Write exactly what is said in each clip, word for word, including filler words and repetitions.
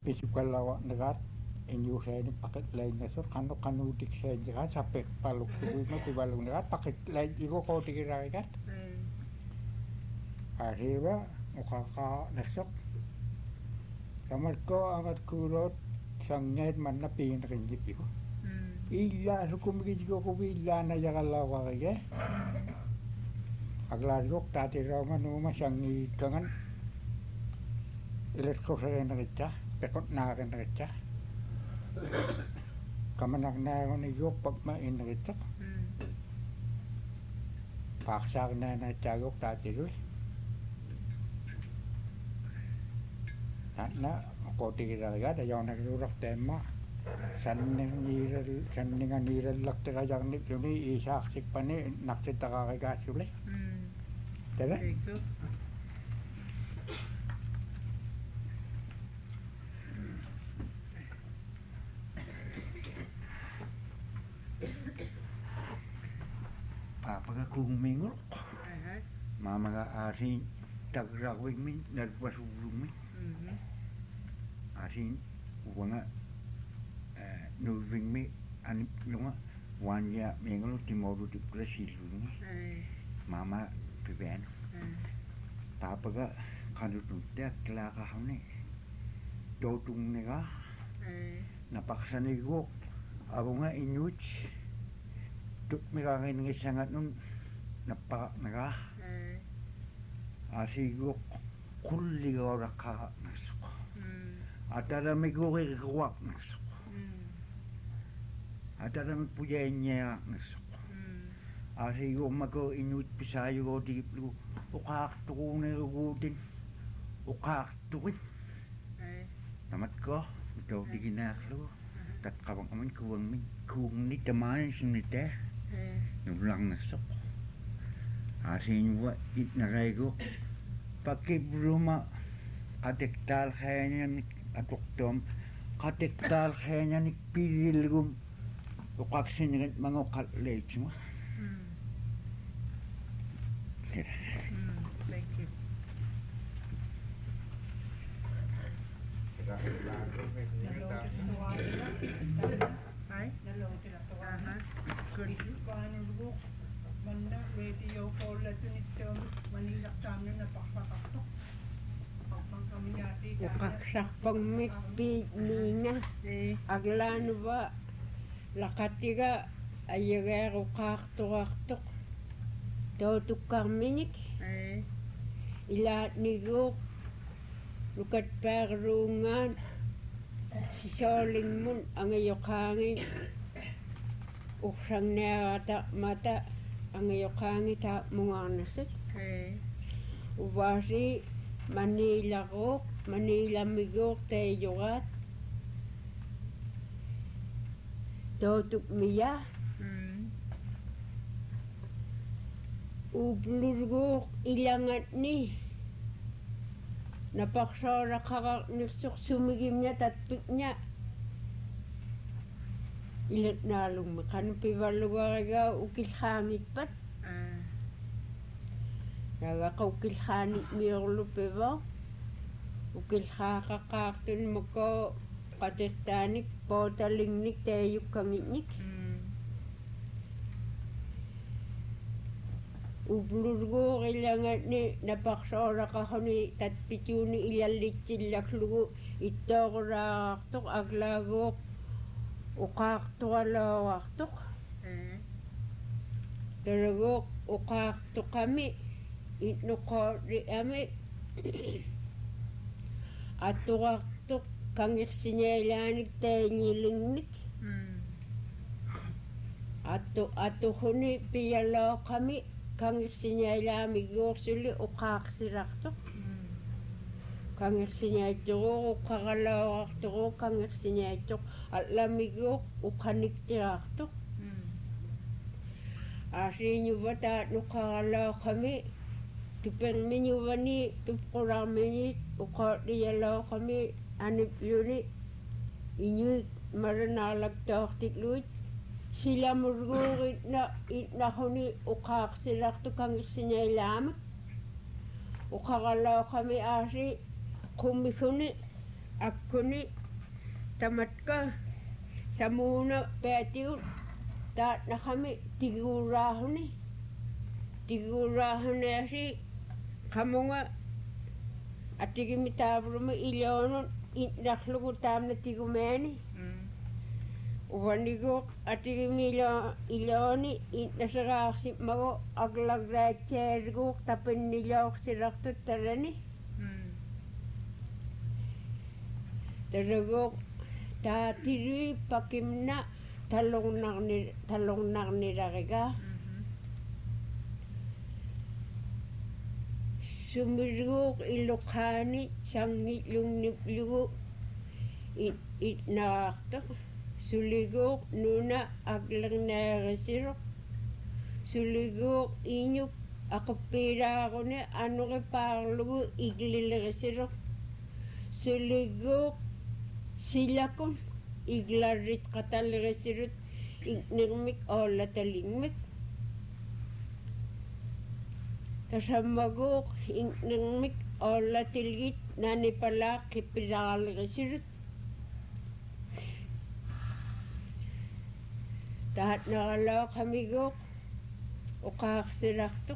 Pisukalawa negat inyo sa ini paket lain nasur kanu kanu dik sa negat sampai paluk suwi mo tibalung negat paket lain iko ko dikira negat ariwa mukaka nasok kamar ko angat kulot sangnyait man na pingin na kinjip iko ila sukum kijiko ko ila na yakalawa kaya aglarok tati raw manuma sangni kangan ilet ko sa na kita pekot na akin na kita kamanak na ako ni yok pagmain na kita paksak na na tiyagok tati doy na na koti kita kaya dayaw naglurak tema sanning niral sanning niral lakta kaya ni yuni isaksik pa ni naksita ka kay kasuli diba? Papa kung mingol mama ka asin tagrakwing min nagpasulong min asin wanga nuving mi anip lunga wanya mingol timoru di Brasilung mama pipiano papa ka kanututya klaka hamne dotung nega napaksanigo ako nga inuch tuk mikakain ng isangat nun napak naga asigok kulli ora ka nasuk atara migori kwak nasuk atara mipuyanya nasuk asigok mago inut pisayo go di lu ukak tukune gutin ukak tukin tamat ko ito diginaklo tat kabang amin kuwang min kuwang ni tamanin sinite nulang nasok asin wa it nakaigo pakibruma katektal kayanya ni atoktom katektal kayanya ni pililgum ukaksin ng mga kalech mo thank you Hai? Aha. Good. Kanulgo manda radio call tu nito Manila kami na pakpakakto. Pagpang kami yati ukaksak pangmikpi ninga aglano ba lakatiga ayaga ukakto-akto tautuk kaminik ilat nigo lukat perungan si soling mun ang ayokangin uksang nerata mata ang ayokangin ta mga nasik ubasi Manila ko Manila migok tayo yogat tautuk miya ublurgo ilangat ni napaksara kakak nusok sumigim niya tatpik niya ilat nalong makan pivaluwaga ukil hangit pat naga ka ukil hanit miyolo piva ukil hakakaktun mako katestanik potalingnik tayuk kangitnik ublurgo kailangan ni napaksara kahoni tatpituni ilalitsilaklugo itoraktok aglagok ukakto alawaktok taragok ukakto kami itnoko di ami atukaktok kangik sinyalanik tayo ngilingnik ato ato huni piyalaw kami kangik sinyala migor suli ukak sirakto kangik sinyayto ukakalawakto kangik sinyayto at lamigok ukanik tirakto asinyo bata nukakalaw kami tupeng minyo bani tupkurang minit ukadiyalaw kami anip yuni inyo maranalak tawaktikluit sila murgurit na itnahuni ukak sirakto kangik sinyalamak ukakalaw kami asi kumikuni akkuni tamatka samuna peatiu taat nakami tiguurahuni tiguurahuni asi kamunga atigimi tavrumi ilonun inaklugu tamna tigumeni Uwanigo atigimi ilo iloni inasaraksi mago aglagrachergo tapinilok siraktu tarani Tarago tatiri pakimna talong nagni talong nagni ragaga Sumirgo ilokani sangi lungniplugo it it nakta Suligo nuna aglang nagasiro Suligo inyuk akapira ko ne ano ke parlugo iglilagasiro Suligo silakon iglarit katalagasiro ignirmik ola talingmik Kasamago ignirmik ola tilgit nanipalak kipiralagasiro Tahat nakalaw kami go o kaksiraktok.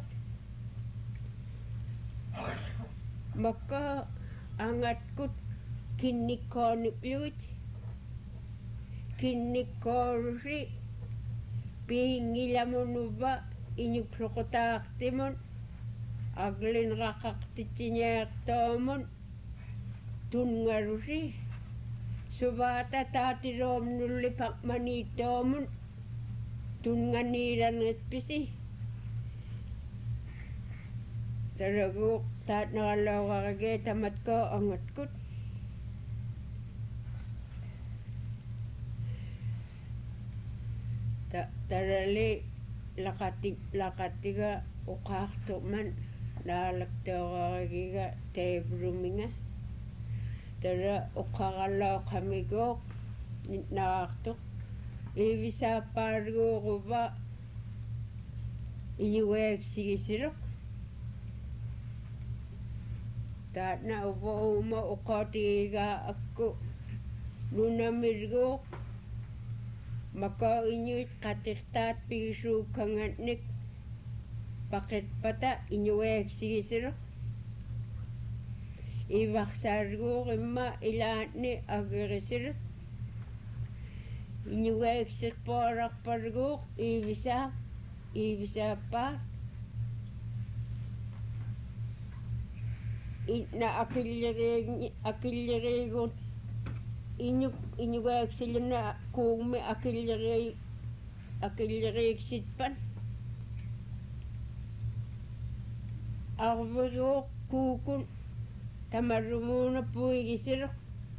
Maka angat ko kinikoniplut. Kinikorri pingilamunuba inyuklokotaktimon. Aglin rakaktitinyak-tomon. Tungarusi. Subata tatirom nulipak manitomon. Tunganiran at pisi. Tarago tat nakalaw kakage tamat ko angat kot. Ta tarali lakati lakatiga ukakto man nalakto kakagiga tebruminga. Tara ukakalaw kami go nakakto. Ibisa pargo ko ba iuwek sigisirok tat na upo uma ukotiga ako nunamirgo maka inyut katirtat pisu kangatnik paket pata iuwek sigisirok ibaksargo kima ilatni agirisirok Inyuwek sikporak parguk ibisa ibisa pa na akilireg akiliregon inyu inyuwek silna kume akilireg akilireg sitpan arvero kukun tamarumuna puigisirok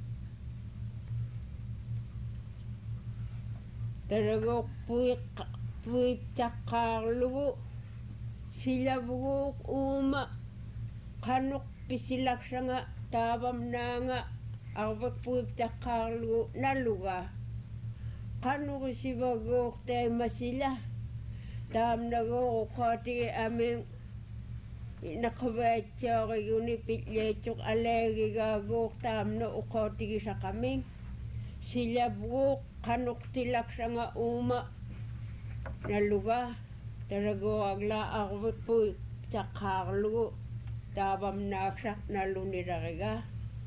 Tarago puik puik takarlugu sila bugu uma kanuk pisilak sanga tabam nanga arba puik takarlugu naluga kanuk sibago te masila tam nago ukati aming nakabetsa yuni pitlecuk alegi gago tam na ukati sa kaming sila bugu kanuk tilak sanga uma naluga tarago agla arvut puik takarlugu tabam naksak naluniraga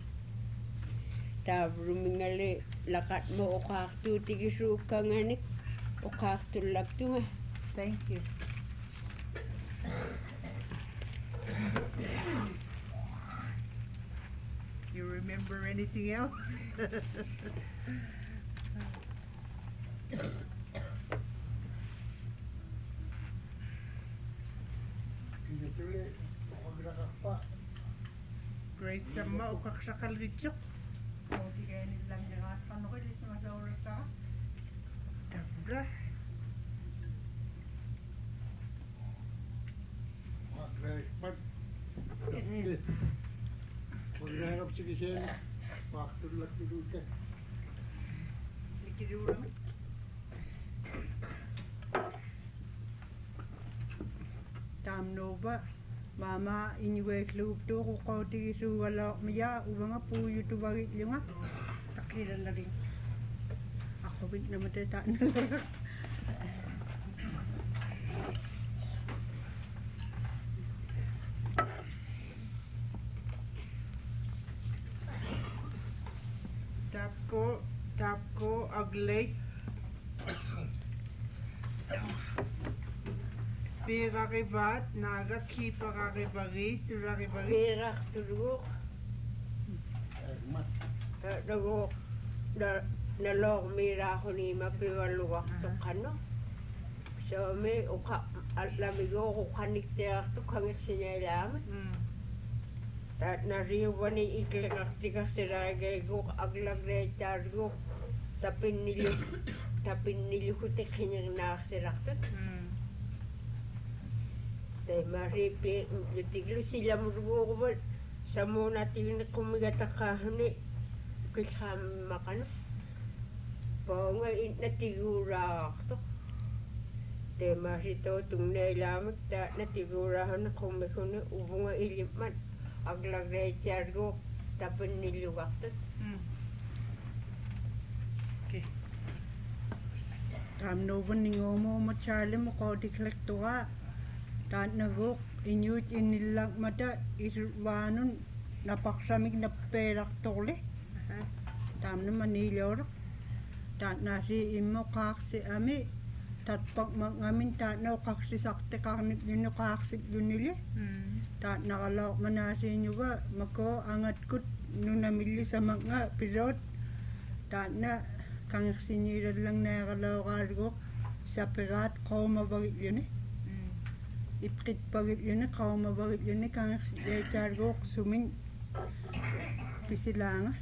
tabrumingali lakat mo ukaktu tigisu kanganik ukaktu laktunga Thank you. You remember anything else? Grace sama ukak sakal gicok. Mau tiga ini lang jangan panu kali sama saudara ta. Tabra. Grace pat. Udah apa sih kisah? Waktu lagi dulu kan. Lagi dulu. Tam nova Mama iniwe klub tu ko ti su wala maya ubanga pu YouTube bagi lima takliran na rin. Ako bit na matata na lang. Tap ko, tap ko aglay. Pira ribat, naga kipa ribari, sura ribari. Pira tulog. Nago na nalog mira ko ni mapiwaluwak to kano. So me uka alamigo ko kanik te to kangit sinyalam. Ta nariwan ni iklengar tiga sirage go aglagre chargo tapin nilyo tapin nilyo ko te kanyang nakasiraktat. Te maripi tiglo sila murugo ko sa muna tingin kumigatakahani kisam makano po nga natigura to te marito tung nailamag ta natigurahan na kumikuni ubunga ilimman aglagre chargo tapin nilugak to. Okay. Tam no van ningo mo machale mo ko diklek tuwa. Tan nagok inyut inilang mata iswanun napaksamig na perak tole. Tam na manilor. Tan nasi imo kaksi ami tat pag mangamin tan no kaksi sakte karnit yun no kaksi yun nili. Tan nakalok manasi nyo ba mako angat kut nung namili sa mga pirot. Tan na kang sinira lang nakalaw kargo sa pirat ko mabagit yun eh. Ipkit bagit yun eh, kao mabagit yun eh, kang chargo sumin pisilanga.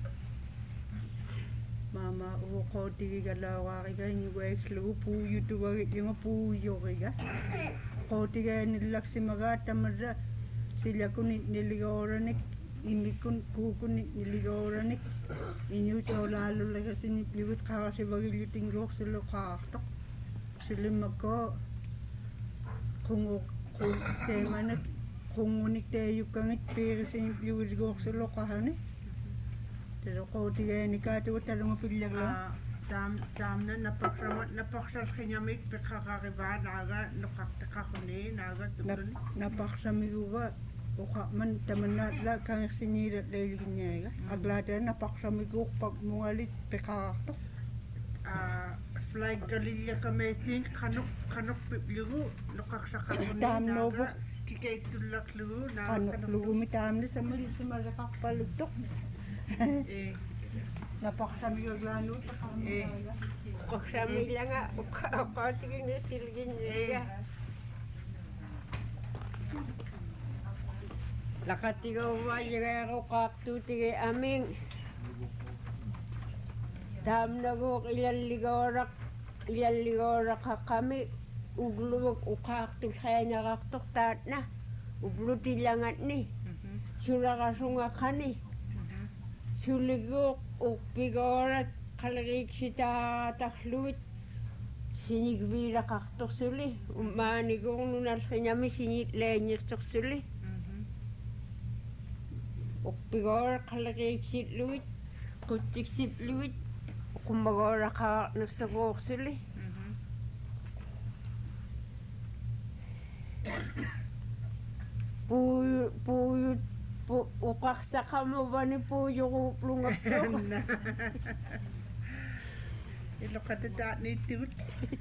Mama uwo ko tigi galawa kaya niwe klu pu yutu bagit yun pu yoga. Ko tiga nilaksi magata mara sila kun niligoranik imi kun ku kun niligoranik inyu so lalo laga sinipliwit kasi bagit yuting rok sila kaktok sila magko kung kung tema na kung unik tayo kangit pero sinipliwit rok sila kahani. Pero ko tiga ni kato talong pilyag lang. Tam tam na napaksamat napaksal kanyamit pekakariba naga nukaktakakuni naga sumdun. Napaksamig uwa uka man taman na la kang sinirat dahil niya aglada napaksamig uwa pag mungalit pekakakto. Flag galilya kamesin kanok kanok pipligo nukaksakakuni naga kikay tulak lugo naga kanok lugo mitam na sa mali sa marakak palugtok. Eh napakasami yung gano sa kami. Pakasami lang nga, ukatigin na silgin niya. Lakatigaw mo yung ako kaktutigay aming. Dam na ko ilan ligorak, ilan ligorak ka kami. Ugluwag ukaktig kaya niya kaktok tat na. Ugluti langat ni. Sura kasunga ka ni. Suligok upigorat kalarik sita takluit sinigbira kaktok suli umanigong nunar kanyami sinit lenyik tok suli upigorat kalarik sit luit kutik sit luit kumagora ka nagsagok suli puyo puyo ukaksa ka mo ba ni Puyo kuplungat ko? Ilo ka tada ni tut.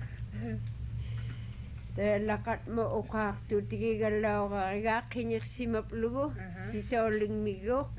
Lakat mo ukak tutigi galaw ka kaya kinyak si maplugo si soling migo.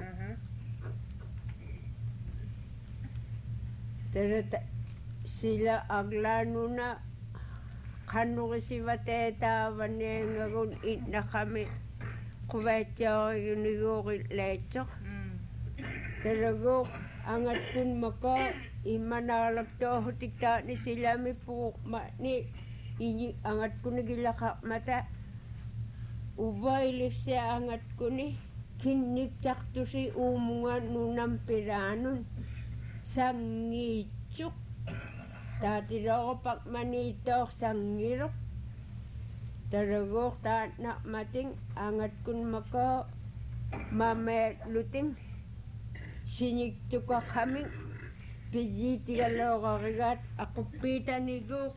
Sila aglano na kanu kasi bateta banengagun it na kami. Kuwetyo yung nigukit lechok. Talago, angat kun maka, imanalap to, hutikta ni sila may po, ni, angat kun nagilaka mata. Ubay lif siya angat kun ni, kinik to si umunga nunang piranon. Sangitsuk. Dati daw ko pag manito, sangirok. Taragok ta na mating angat kun mako mame luting sinig tuka kami piji tiga loga rigat aku pita nigo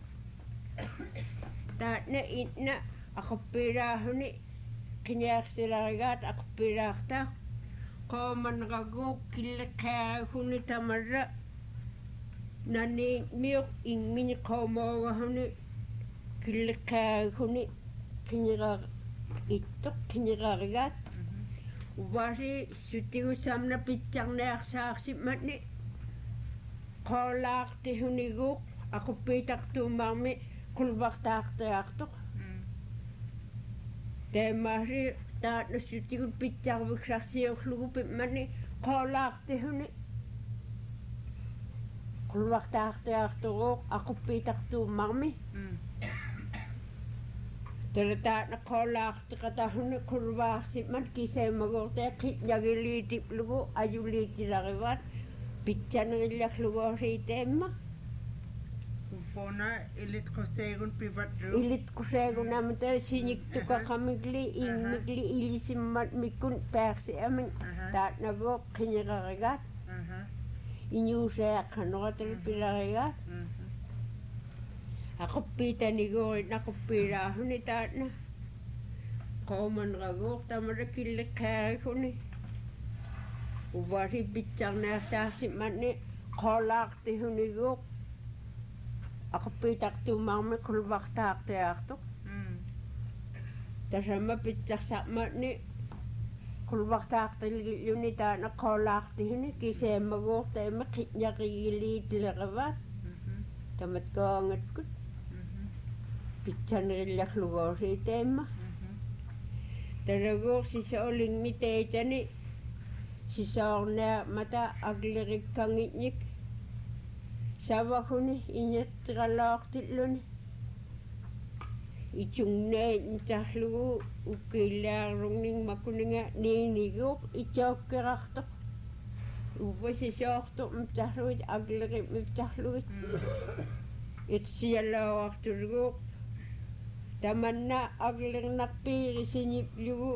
ta na itna aku pira huni kinyak sila rigat aku pira ta ko man rago kilaka huni tamara nani miok ing mini ko mo huni kilaka huni kinira itok kinira rigat wari sutigu samna pitjang nek saksi matni kolak ti hunigu aku pitak tu mami kulbak tak teaktok te mari ta na sutigu pitjang bik saksi oklugu pit matni kolak ti huni kulbak tak teaktok aku pitak tu mami Terletak na kolak tekatahun kurba siman kisah magorte kit jagili tip lugu ajuli tilarivat pichan ngilak lugu ritemma Ufona ilit kosegun privat ru. ilit kusegun namter sinik tuka kamigli ing migli ilisimat mikun persi amin tat nago kinyagarigat inyu saya kanotel pilarigat Ako pita ni goy na ko pira huni ta na ko man rago ta mara kille kai huni ubari bichang na sa si mani kolak ti huni go ako pita tu mami kulbak tak te akto ta sama bichak sa mani kulbak tak te yuni ta na kolak ti huni kise mago te makit nyaki tilakavat tamat ko angat kut Pichan rilak lugar si tema. Tarago si soling mite jani si sorna mata aglirik kangitnik. Sawa kuni inyat tralak titluni. Ichung na intahlu ukilar rungning makuninga ninigok ichok keraktok. Upa si sortok mtahluit aglirik mtahluit. It siya lawak turgok. Tamanna agling nakpiri sinyip liwu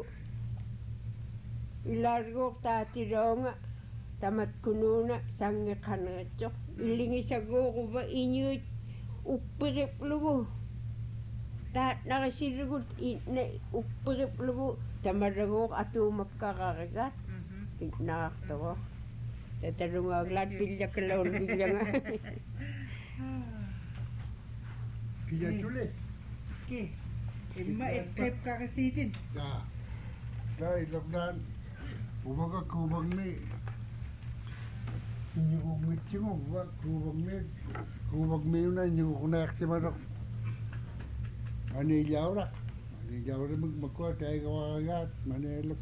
ilargok tatironga tamat kununa sange kanrecok ilingi sagoko ba inyut upirip liwu tat nakasirigut ine upirip liwu tamaragok atu makakarigat nakaktawa tatarunga glad bilya kalawal bilya nga Kaya chule. Ki, imma et kep kakasitin. Ya. Dai lokdan. Umaga kubang ni. Nyugug mitchingo wa kubang ni. Kubang ni na nyugug na yaksimano. Ani jawra. Ani jawra mag magko tay kawagat manelok.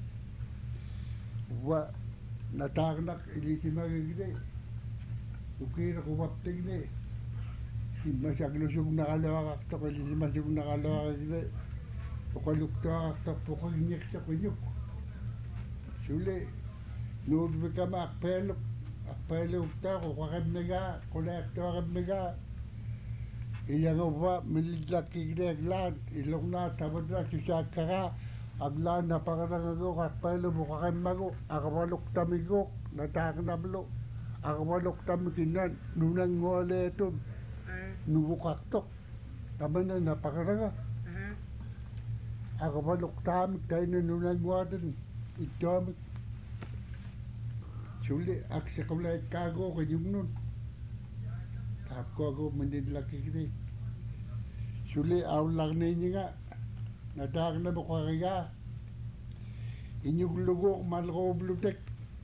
Wa natagnak ilisimagigde. Ukira kubaptig ni. Masaglusog nakalawak to kasi masug nakalawak ide pokalukta to pokanyek sa kunyuk sule nod bikama akpelo akpelo ta ko kakabnega kolekto kakabnega iyang uwa mililak kigreglan ilong na tabadra susakara aglan na pakanagago akpelo mukakamago akawalukta migo nataknablo akawalukta mikinan nunang ngole ito nubukaktok taman na napakaraga ako pa luktamik tayo na nunangwadan itamik suli aksa kamla ikago kanyong nun tapko ako manilaki kiti suli awlang na inyo nga nadak na bukakaya inyong lugo malako blutek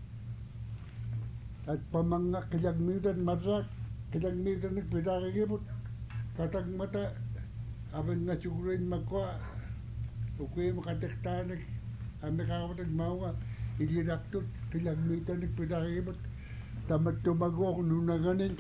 at pamanga kayagmitan marak Kadang minta nak beda kebut, katang mata, abang ngacukurin makwa, ukui makatek tanek, ame kakamatag mawa, ilirak tu, kadang minta nak beda kebut, tamat tumago nunaganin,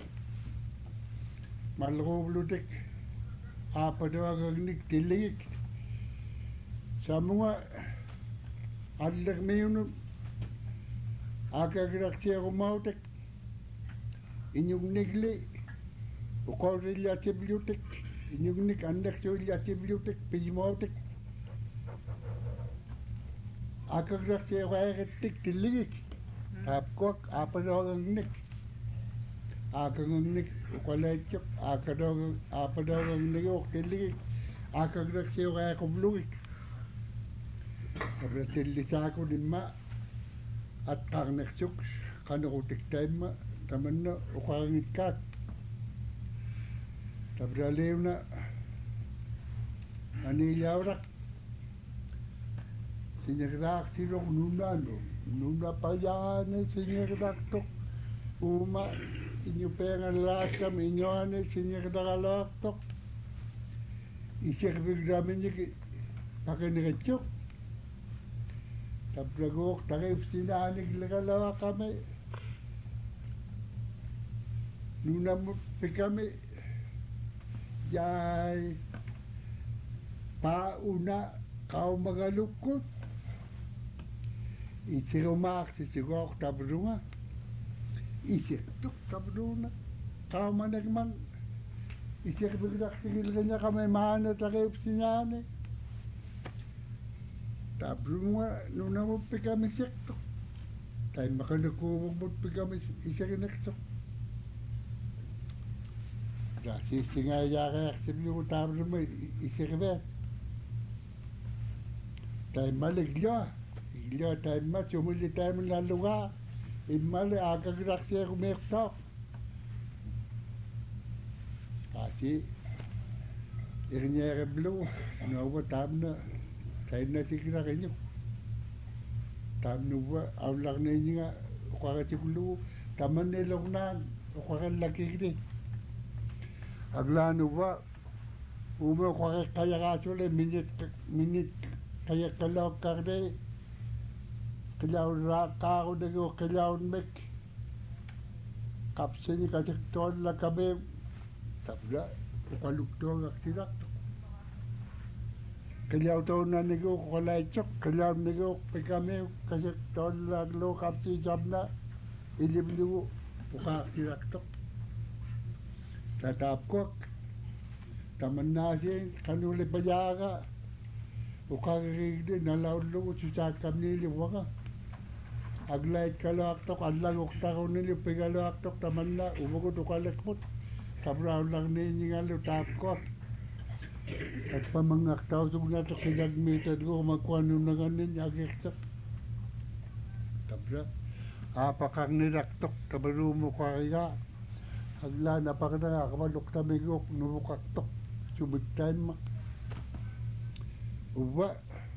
malako blutek, apa doa gagnik tiligik, samua, adlak mayunum, akagirak siya kumautek, inyong nigli, ukaw rilya sa bibliotek, inyugnik andak suuliatibliutik pijimootik akagrak sewaegettik tilligik tapkok apadogangnik akagangnik uqalaitsuq akadog apadogangnigiuq tilligik akagrak sewaequblugik abrattillisaaku nimma attaqnersuq qanerutik taimma tamanna uqarangikkaak tabraleuna aniilauraq sinirlaaqsiluq nunaanu nunapayane sinirlaqtoq uuma iñupeengalaaqtam iñoane sinirlaqaloaqtoq isirviglamiñiki paqiniritsuq tabraguuq tariufsinaanikliqalawaqami nunamut pikami yaay pauna qaumagalukku isirumaaqsisiguaq tabrunga isirtuq tabruna qaumanakman isirviglaqsigilgañaqami maana tariupsinaani tabrunga nunamut pikami sirtuq taimaqanakuuvumut pikami isirinertuq Sisingayaqeqsiplugu tabruma isirveat taimale glua glua taimma sumuli taimnalluga immale akagiraqseerumeertoq asi irñeereblu nuwa tamna tainnasikilaqinyu tamnuwa aullarneeñinga uqaratikulu tamannelornaan uqarallakigni aglanuwa ume uqareqqayaqaasule minit minit qayaqqaloqqarne qilaurraaqaarunagu qilaunmek qapsini qatiktuallakame tabla uqaluktuagaqtilaqtu qilautaunanigu uqalaitsuq qilaunnigu pikame qatiktuallaqlu qapsiisamna ilimlugu uqaaqtilaqtuq tatapkok tamannaasiin qanuulipayaaga uqaririigni nalaullugu susaakkamniiliuaga aglait kaloaqtoq allaguqtarunili pigaloaqtoq tamanna umagut uqaliqmut tabraullarniiñingallu taapkok atpamangaqtausugnatu qilagmiitatguumakuanunaganin agirtaq tabra aapaqarnilaqtoq tabaruumuqarigaa agla napakana akamaluktamigok nubukaktok sumittaimma uwa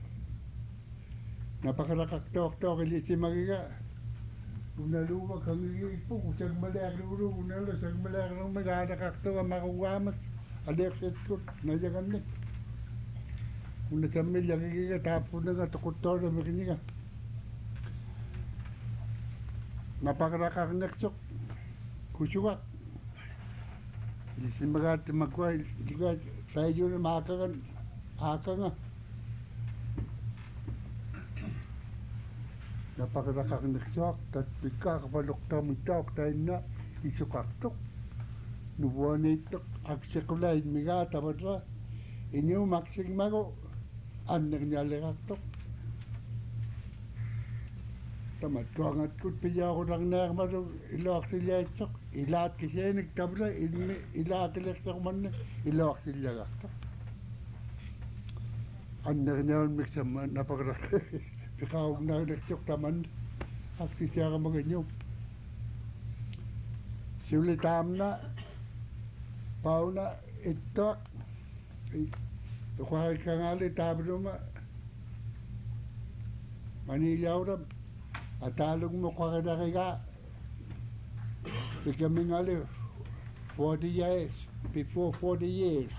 napakanakaktok-tok ilisimagiga unaluwa kangigipo kusagmalaknuru unalo sagmalaknuru maganakaktok amakuwamat aleksetkut nayagannik unasamilyagigiga tapunaga tukuttono mikiniga napakanakakneksok kusugak Isimagat magway diga sayo na makagan aka nga napakarakakniksok tat pika kapaluktam itak tayo na isukaktok nubuanitok aksekulay miga tabatra inyo maksing mago anak nyalikaktok tamatwangat kut piya ko lang nermaro ilok silyetsok ilaat kisenik tabla ilmi ilaat ilektok man ilok silyagaktok anak nyaon miksama napakarak pikawag na ilektok taman akti siya ka maganyo sulitam na pauna itok tukay kangali tabruma maniyawram atalog mo kakadakika becoming ali forty years before forty years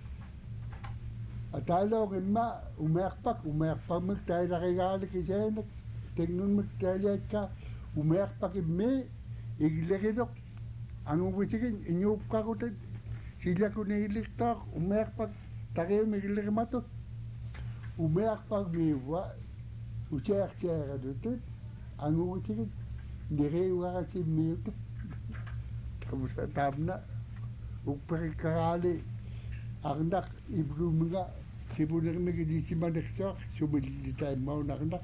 atalog imma umerpak umerpak magtayo nakikali kisenek tingnon magtayo ka umerpak imme iglikidok ang uwisigin inyup ka kutin sila ko nihiliktak umerpak takiyo migilikmatot umerpak miwa usyek-syek adutin ang uwisigin niriwa kasi miyot tapos tamna upakikakali Agnak iblu mga sibunak nagidisimaneksak sumilitay mau naknak.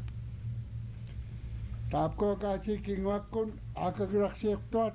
Tap ko kasi kingwakon akagraksyek tuat.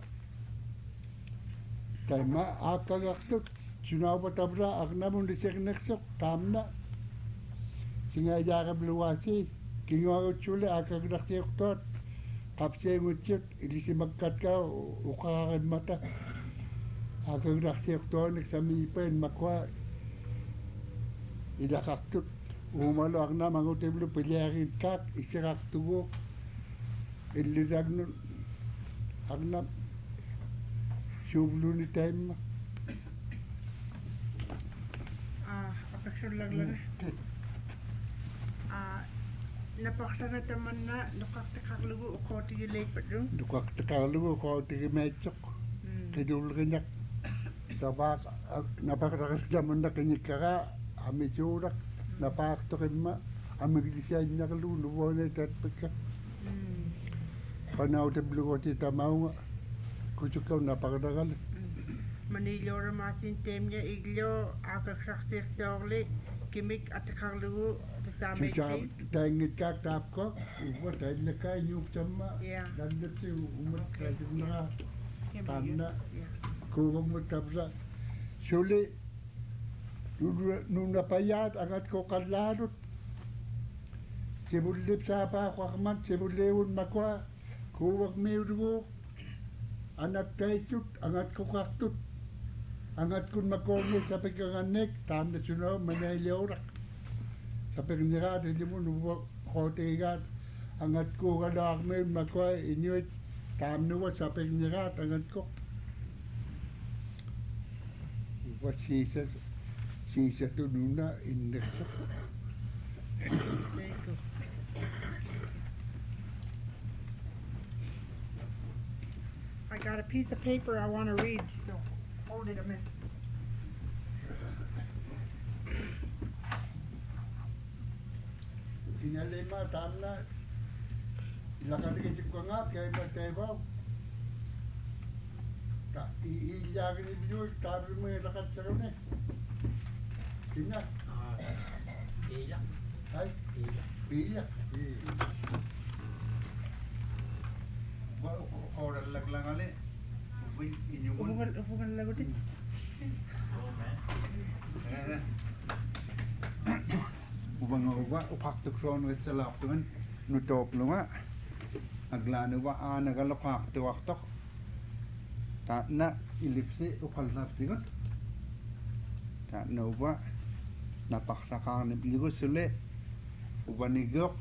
Taima akagaktut sunawa tabra agnamun disek neksak tamna. Singa jaga bluwasi kingwakon chule akagraksyek tuat. Kapsay ngutyut ilisi magkat ka ukakakan mata. Akagraksyek tuat nagsamipain makwa ilakaktut. Umalo agna mangutiblo pilyakin kak isikaktugo. Iliragnon agna sublu ni time. Ah, apaksul lang lang. Ah, napakasana taman na nukaktakaklugo uko tigilay pa doon. Nukaktakaklugo uko tigimetsok. Tidul kanyak. Tabak napakasyaman na kanyikara amisurak. Napaktakin ma amiglisyan niya kaluluwa na itatpika. Panau te blugo ti tamau kuchukaw napakadagal. Manilo ramatin temnya iglo akaksaksik dogli kimik atakarlugo tasama iti. Tangit kak tap ko, uwa tayo na ka nyuk sama. Landat si umat kayo na tamna. Kuwag mo tapsa. Suli, nung napayat angat ko kalarot. Sibulip sa pa kwakmat, sibulewon makwa. Kuwag mayroon anak tayo angat ko kaktut angat kun makongi sa pagkanganek tam na suno manayliyorak sa pagkanirad hindi mo nuwa kotigat angat ko kalak may makwa inyuit tam nuwa sa pagkanirad angat ko what sisa sisa to nuna indekso. I got a piece of paper I want to read, so hold it a minute. Kinalima tamna ilakan dikit ko nga kay magtebaw. Ta iilyagan ni biyo tabi mo ilakat sa rune. Kinya. Ah, iya. Ay, Iya. iya. Orang lag-lang ali. Inyumun. Upungan, upungan lagot eh. Ubang uba upak tukron wet salap tuman nutop lunga. Aglano ba ana galokak tuwaktok. Ta na ilipsi ukalap sigot. Ta na uba napaktakan igo sule. Ubanigok.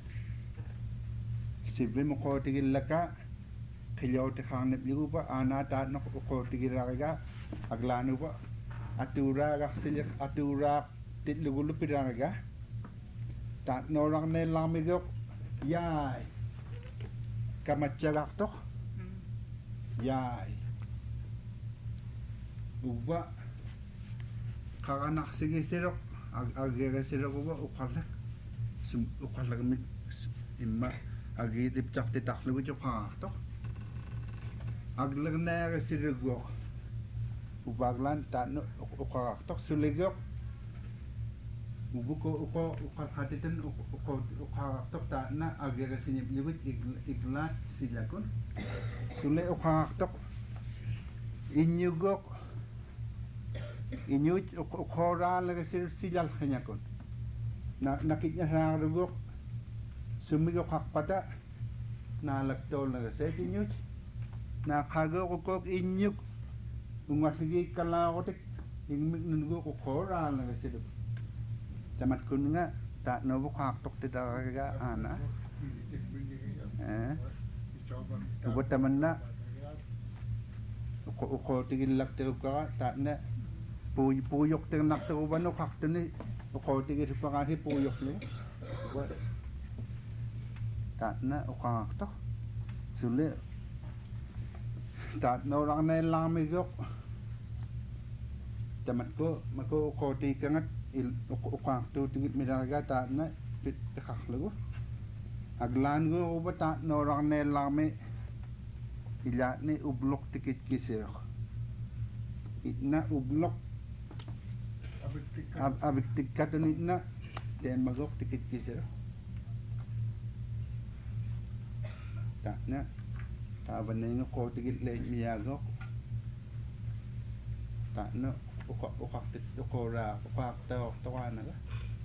Sibe mo ko tigil laka. Kiliyaw te khang nep ligu ba ana ta no ko tigira ga aglanu ba atura ga silik atura tit lugu lupira ga ta no rang ne lamigok yai kamachagak to yai uba kaganak sige sirok ag agega sirok uba ukalak sum ukalak mit imma agi dipchak te taklu jo khang to aglag na sirugok ubaglan ta no ukak tok suligok ubuko uko ukal hatitan uko ukak tok ta na agera sinip libut iglat silakon sule ukak tok inyugok inyut ukora laga sir silal khanyakon na nakitnya ragok sumigok hakpada na laktol laga se inyut na kago ko kok inyuk ungasigi kalaotik ingmik nungo ko kora la gasido tamat kun nga ta no khak tok te da ga ana eh ubot taman na ko ko tigil lak te ka ta na pu puyok te nak te ubano khak te ni ko tigil pa ka hi puyok ni ta na khak tok sule ta no rang ne lam mi gok tamat ko mako ko ti kangat il ko ka tu ti mi ra ga ta na pit khak lu aglan go ubata no rang ne lam mi ila ni ublok tikit kisir itna ublok abiktikka abiktikkatunitna teemmagok tikitkisero ta'na taabanenga qootigille miyagok ta'na uqa uqaqtit uqora uqaqtaortoqaanaga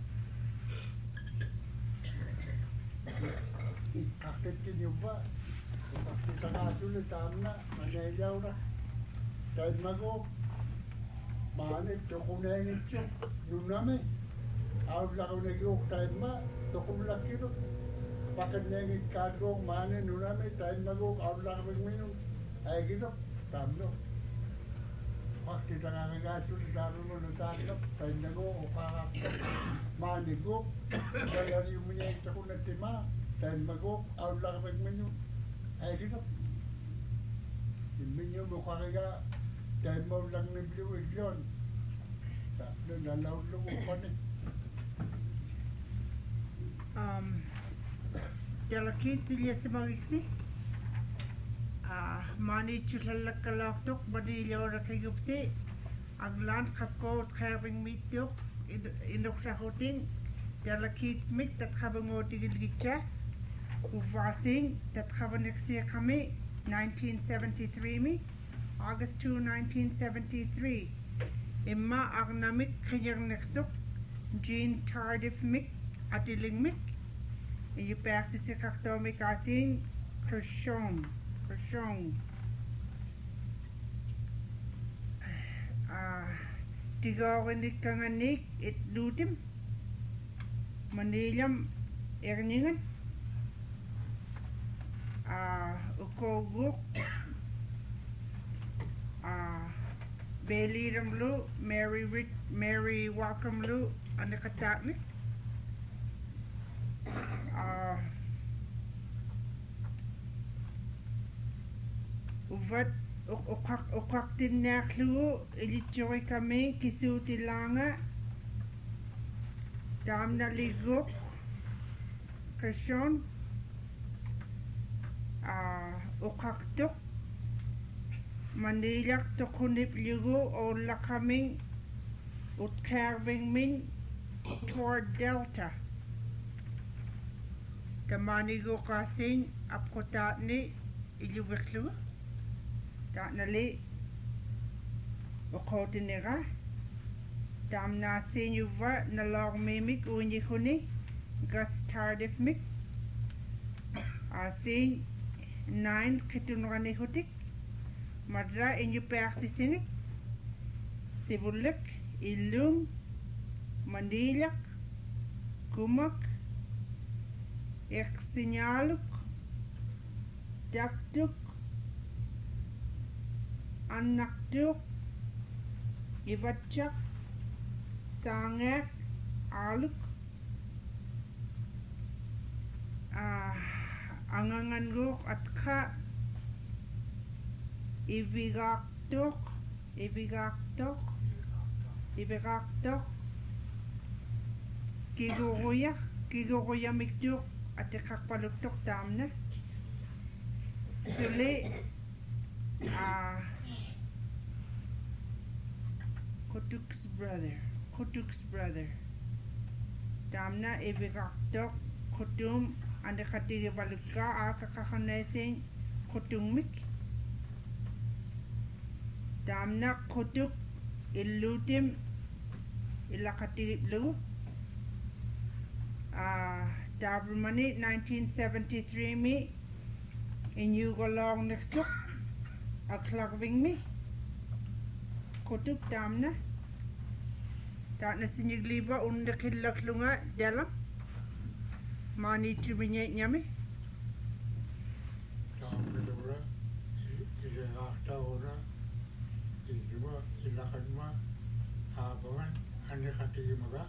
ikkaqtetkin yubba uqaqtitaqaasuli taamna maneejauna taimagok maanik toquneengitsu nuname aullaqunegiuk taimma toqullakkiduk pakennengit kaadgok maane nuname taimagok aullaqmigminu aigiduk taamno uqaqtitaqaaqagaasuli taamimunu taannap taimagok uqaqaqta maanikuk kayariumineek toqunnattima taimagok aullaqmigminu aigiduk imminyu muqaqiga taimmaulaqnimlu illuun taamno nalaullugu qani um jalakit liesmagiksi ah mani chulallakalaaqtoq maniliorakayupsi aglan qaqqoot khaabing mittuq inuqrahutin jalakit smik tatqabangotigilgitcha uvating tatqabaniksi nineteen seventy-three mi August second nineteen seventy-three imma agnamik khayarnaqtuq Jean Tardif mik atiling mik you practice the kaktomik ating Kershon Kershon ah tigawanik kanganik it lutim manilam erningan ah ukoguk ah Bailey Ramlu Mary Rich Mary Welcome Lu anakatatmik ah uvat ukak ukak tinaklu ilitsuri kami kisutilanga damna liguk Kershon ah ukaktuk manilak tukunip ligu ola kaming utkarving min toward Delta kamanigo kasing apkotatni iluweklu ta'nali ukotinira damnasin yuva nalormimik unyikuni gas tardifmik asin nine kitunrani hutik madra inyu practicing sibulek ilum manilak kumak eksinaluk daktuk annaktuk ivatchak sangak aluk ah anganganguk atka ibigaktuk ibigaktuk ibigaktuk kiguruya kiguruya miktuk atikakpaluktuk tamna suli ah Kutuk's brother Kutuk's brother tamna ibigaktuk kutum ande khatigi balukka akakakhanesin kutungmik damna kutuk illutim illa khatigi lu ah dabrumani nineteen seventy-three mi in yugolong nextuk aklagving mi kutuk damna ta'na sinigliba undekillaklunga dalam mani tuminye nyami taamnilura ilegaaqtauna iluma ilaqanma aapagan anneqatigimaga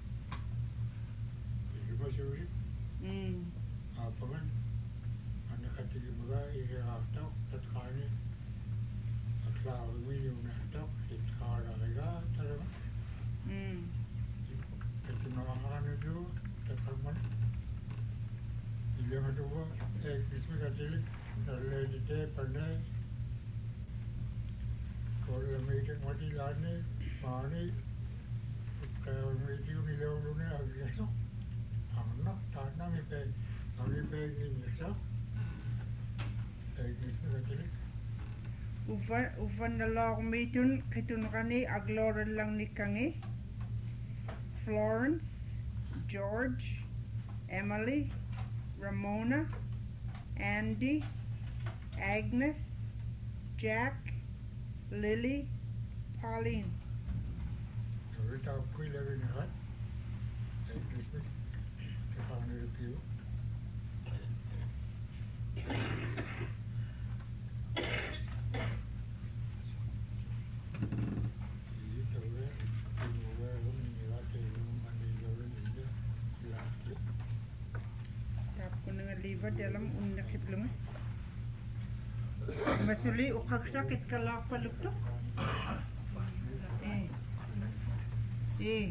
iluma suuri mm aapagan anneqatigimaga ilegaaqtaq tatqaani aklaaruminiunartaq itqaalariga tarama mm tatunaqaqanutu tatqalman ilamaduwa ek bismillahirrahmanirrahim nalledite panne kolla meeting wati laane paani Kaya may tiyo nilaulo na agyaso. Anak, tanang ipay. Ang ipay ninyo sa. Agis na katilik. Uvan uvan na law mitun kitun kani agloran lang ni kangi. Florence, George, Emily, Ramona, Andy, Agnes, Jack, Lily, Pauline. Sabi tawag ko ilagay na kat. Agis na. Sa panganirapyo. Liva dalam unnakit lunga. Masuli ukagsakit kalak paluktok. Eh. Eh.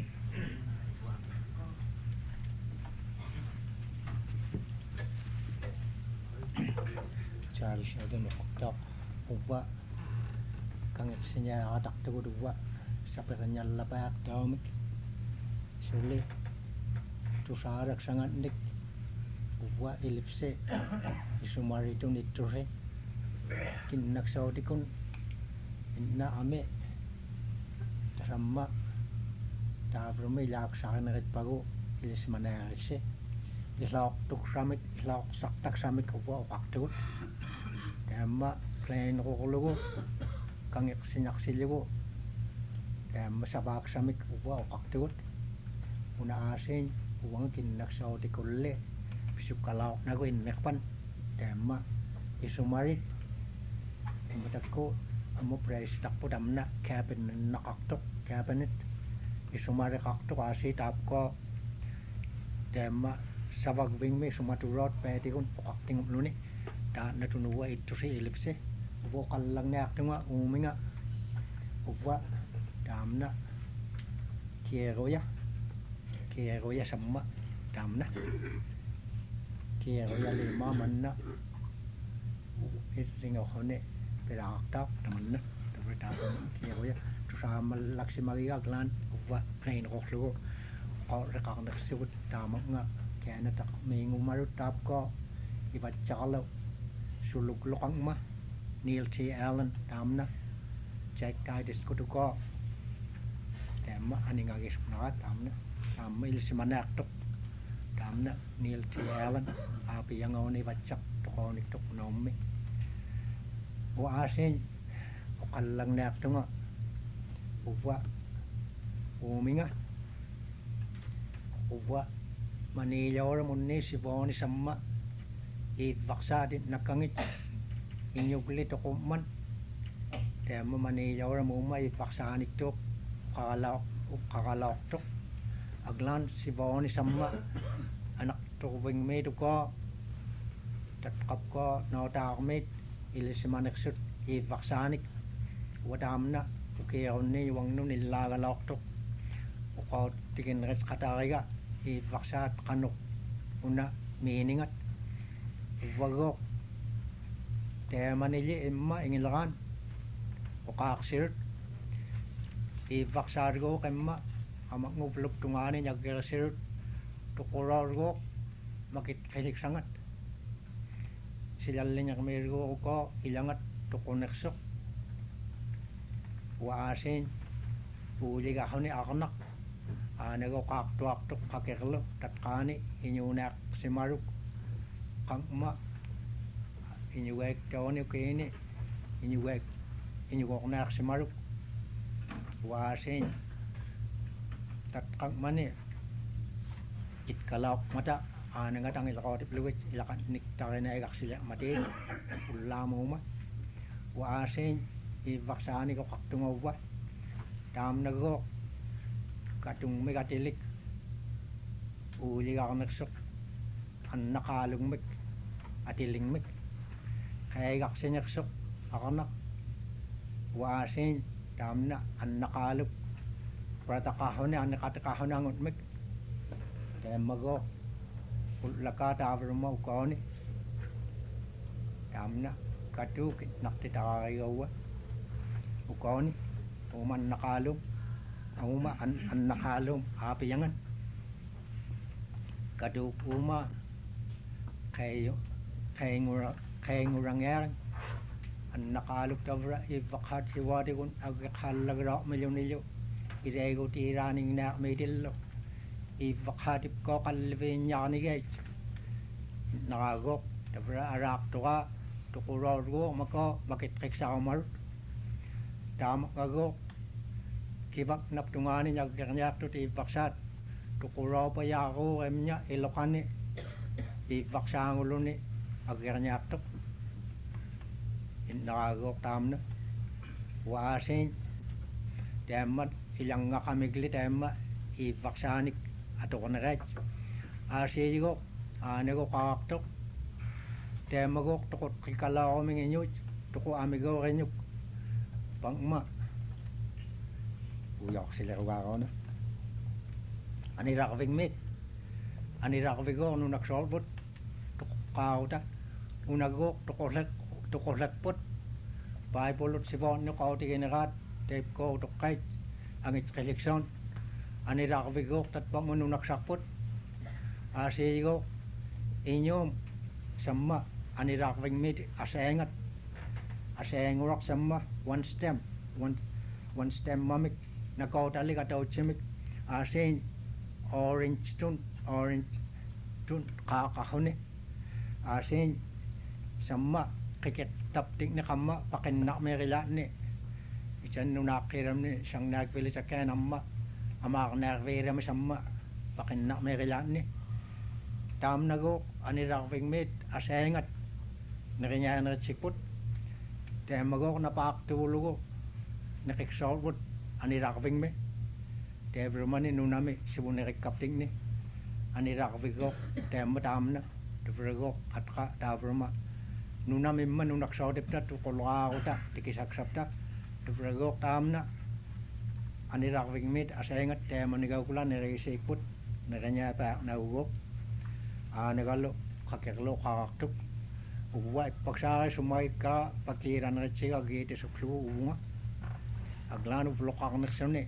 Charles Sheldon ukagtok uwa kang sinya atak tu dua sampai kenyal lapak daumik suli tu sarak sangat nik uwa elipse isumari tu niture kin naksaudi kun inna ame taramma tabrumi lak sana ret pago ilis manarikse islak tuk samit islak saktak samit uwa waktu tamma klein rokologo kang sinyak siligo tamma sabak samik uwa waktu una asin uwang kin naksaudi kulle bisip kalau nago in mekpan tema isumari imatako amo price takpo damna cabin nakaktok cabinet isumari kaktok asi tapko tema savag wing me sumaturot pwede kun pakting luni da natunuwa itu si elipse ubo kallang na aktunga uminga uwa damna kieroya kieroya sama damna kieroya lima manna itringa hone peraktak tamanna tabrita kieroya tusama laksi mariga glan uwa plain roklugo ko rekang naksut tamanga kena tak mingu marut tap ko ibat chalo suluk lokang ma Neil T. Allen tamna Jack Titus kutuko tema aninga gis na tamna tamma il simanak tok tamna Neil T. Allen api yang oni bacak tokoni tok nomi o asin o kallang nak tunga uwa uminga uwa manilawar munni siboni samma i vaksadi nakangit inyugli tokuman tema manilawar muma i vaksani tok kakalak kakalak tok aglan siboni samma anak tuwing me ko tatkap ko nautak me ilisimaneksut i vaksanik wadamna ukiyawnni wangnu nilagalak tok ukaw tikin res katariga i vaksat kanok una miningat wagok tema nili imma ingilakan ukaksirut i vaksar go kemma amak ngupluk tungani nyaggersirut tukulor go makit kelik sangat silalin yak mergo ko ilangat tukoneksok wa asin uliga honi aknak anago kaktuak tuk kakeklo tatkani inyunak simaruk kangma inyuwek tawani kini inyuwek inyugok nak simaruk wa asin tatkang mani it kalak mata ananga tang ilakot pluwit ilakan niktare egak sila mati ulamo ma wa asin i vaksani ko kaktungo wa tam nago katung megatilik uli ka naksok an nakalung mek atiling mek kaya gak sinyaksok akanak wa asin tam na an nakaluk prata kahon an nakatakahon angot mek kaya mago ulakata avroma ukoni tam na katuk naktitakayawa ukoni uman nakalung Auma an an nakalum apiyangan. Kadu uma kayo kayngura kayngurangyang an nakaluk tavra ivakhat siwadi kun agkhallagra milyonilyo irego tiraning na medillo ivakhat ko kalvinyani nakagok tavra arak tuka tukurorgo mako makitkiksakamar tama kagok kibak naptungani nyagkernyak tu tivaksat tukuro pa yako emnya ilokani ivaksangulo ni agkernyak tu nakagok tamna wasin temat ilang nga kamigli tema ivaksanik ato konaret asigo anego kaktok tema gok tukot kikala ko minginyut tuko amigo renyuk pangma uyok sila ruwako na ani rakving mit ani rakvigo no naksolbot tukau ta unagok tukolek tukolek pot bai polot sibon no kau tigenerat tep ko tukait angit selection ani rakvigo tat pangun naksakpot asigo inyom sama ani rakving mit asengat asengurok sama one stem one one stem mamik nakau tali kata uchimik asen orange tun orange tun kakahone asen sama kiket taptik ni kama pakin nak merila ni isan nunak kiram ni sang nagpili sa kaya nama amak nagviram sama pakin nak merila ni tam nago ani rakving mit asengat narinya na sikput temago na paktulugo nakiksolbot ani rakving me tebrumani nunami sibunerik kapting ni ani rakvigo tema tamna tebrego atka tabruma nunami man nunak saudepta tu kolwa uta tikisaksapta tebrego tamna ani rakving me asengat tema ni gaukula neri sikput naranya pa naugo anegalo kakeklo kaktuk uwa paksa sumai ka pakiran reciga gete suklu uwa aglanu vlokak neksone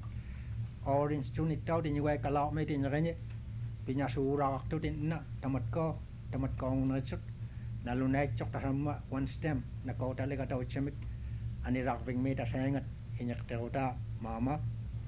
orange tuni tau di nyuai kalau me tin ranye pinya sura tu tin na tamat ko tamat ko ngasuk nalu naik cok sama one stem na ko tale ka tau chemik ani rakving me ta sangat inyak terota mama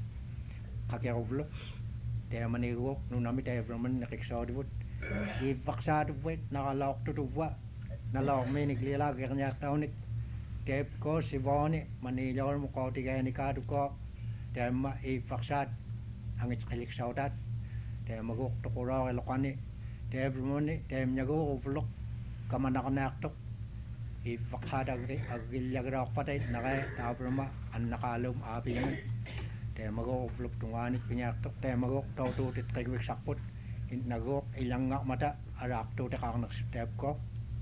kakek vlo te mani go nunami te vloman nakikso dibut i paksa tu wet nakalok tu tu wa nalok me ni glila gernya taunik tep ko sivone mani lor mo ko tiga ni ka du ko tema i paksat angit kalik saudat tema go to ko ra lokani tep moni tem nyago vlok kamanak nak tok i pakhada gre agilya gra patai nagai ta brama an nakalum api yan tema go vlok tungani pinyak tok tema go to tu tit kai wik sakput in nago ilang ngak mata arak tu te kang nak step ko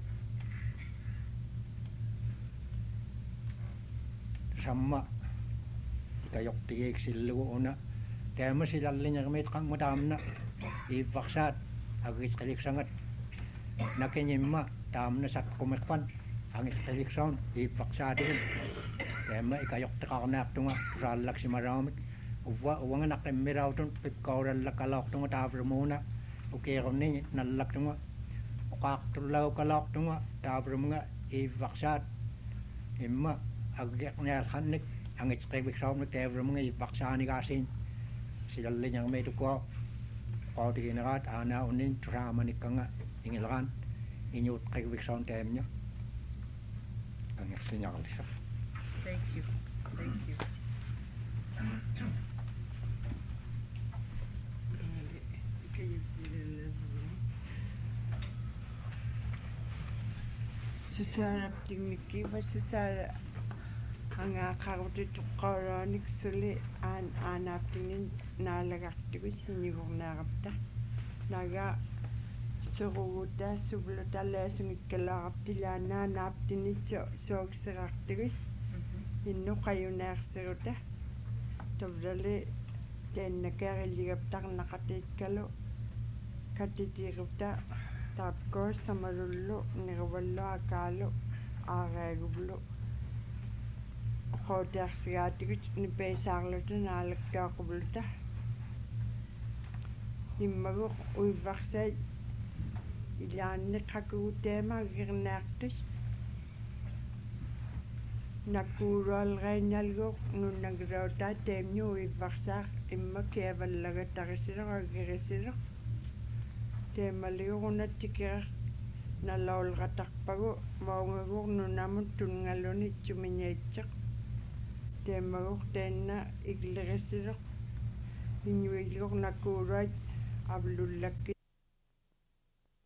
sama kayok tigek silu ona tema silalin yang met kang madam na i vaksat agis kalik sangat nakenyima tam na sak komekpan angit kalik sound i vaksat din tema kayok te kang nak tunga ralak si maram uwa uwa nak merau tun pip kaural lakalok tunga ta vermona oke romni nalak tunga okak tulau kalok tunga ta vermunga i vaksat imma agak nyal khanik angit kebik saum te vermunga i vaksani gasin silalle yang me ko ko di generat ana unin drama nikanga ingilkan inyut kebik saum temnya angit sinyal lisa. Thank you. Thank you. Susana tekniki va susana anga karuti tuqaranik suli an anaptinin naalagaqtigu sinigornaarapta naga suruguta sublutalaasungikkalaqaptilaanaa naaptinitso sookserartigu innu qayunaarseruta tavlali teennakarilligaptarnaqatiikkalu katitiirupta tapko samalullu nirvallu akaalu aareeguvlu qotaarsigaatigut nipeesaarluta naalakkaaquvluta immagu uivarsait ilaanne qakuguteema agirnaartus nakkuurualreinialguuq nunnagirautaa teemnu uivarsaaq imma kiavallagatarisileq agirisileq teemaliugunattikiraq nalaulqatarpagu maungaguuq nunamut tunngaluni tuminiitseq teemaguuq teenna iglirisileq innuilluq nakkuuruat avlullakki